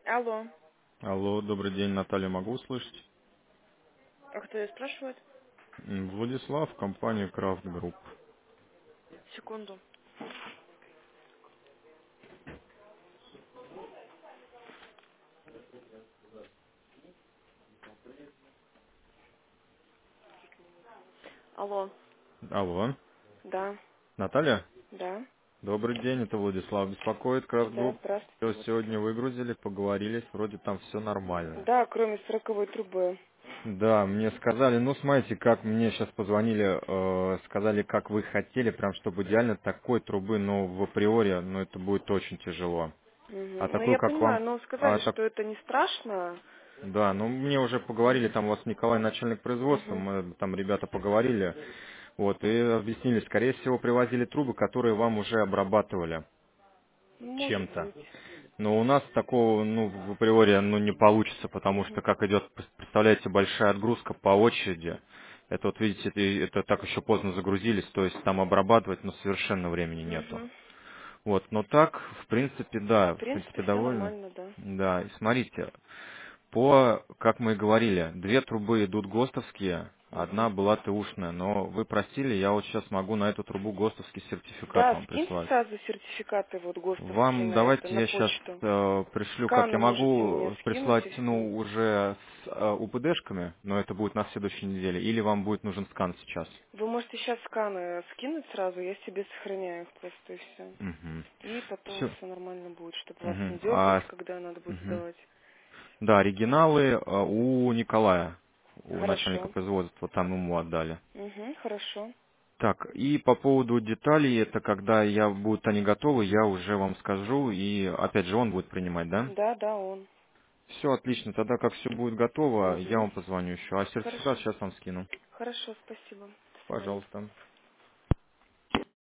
Алло. Алло, добрый день, Наталья, могу услышать? А кто ее спрашивает? Владислав, компания Крафт Групп. Секунду. Алло. Алло, Да. Наталья? Да. Добрый день, это Владислав беспокоит Крафт Да, Групп. здравствуйте, Всё, сегодня Владислав. выгрузили, поговорили, вроде там все нормально. Да, кроме 40-й трубы. Да, мне сказали, ну смотрите, как мне сейчас позвонили, сказали, как вы хотели, прям чтобы идеально такой трубы, но в априори, ну это будет очень тяжело. А Мгм. Ну, такую, я как вам, понимаю, но а сказали, так, что это не страшно. да, ну мне уже поговорили, там у вас Николай начальник производства, Угу. мы там ребята поговорили, вот, и объяснили, скорее всего, привозили трубы, которые вам уже обрабатывали Может чем-то. быть. Но у нас такого, ну, в априори, ну, не получится, потому что, Угу. как идет, представляете, большая отгрузка по очереди. Это вот, видите, это так еще поздно загрузились, то есть там обрабатывать, ну, совершенно времени нету. Угу. Вот, но так, в принципе, да, В в принципе, принципе, все довольны. нормально, да. Да, и смотрите, по, как мы и говорили, две трубы идут ГОСТовские, одна Угу. была ТУшная, но вы просили, я вот сейчас могу на эту трубу ГОСТовский сертификат Да, вам скиньте прислать. сразу сертификаты вот ГОСТовские Вам на это, давайте на я сейчас почту. пришлю, как Сканы я можете мне могу скинуть прислать, и все. ну, уже с УПДшками, но это будет на следующей неделе, или вам будет нужен скан сейчас? Вы можете сейчас сканы скинуть сразу, я себе сохраняю их просто и все. Угу. И потом Все. все нормально будет, чтобы вас не Угу. дергать, когда надо будет сдавать. Да, оригиналы у Николая, у начальника Хорошо. производства, там ему отдали. Угу, хорошо. Так, и по поводу деталей, это когда будут они готовы, я уже вам скажу, и опять же он будет принимать, да? Да, да, он. Все отлично, тогда как все будет готово, я Угу. вам позвоню еще, а сертификат Хорошо. сейчас вам скину. Хорошо, спасибо. До свидания. Пожалуйста.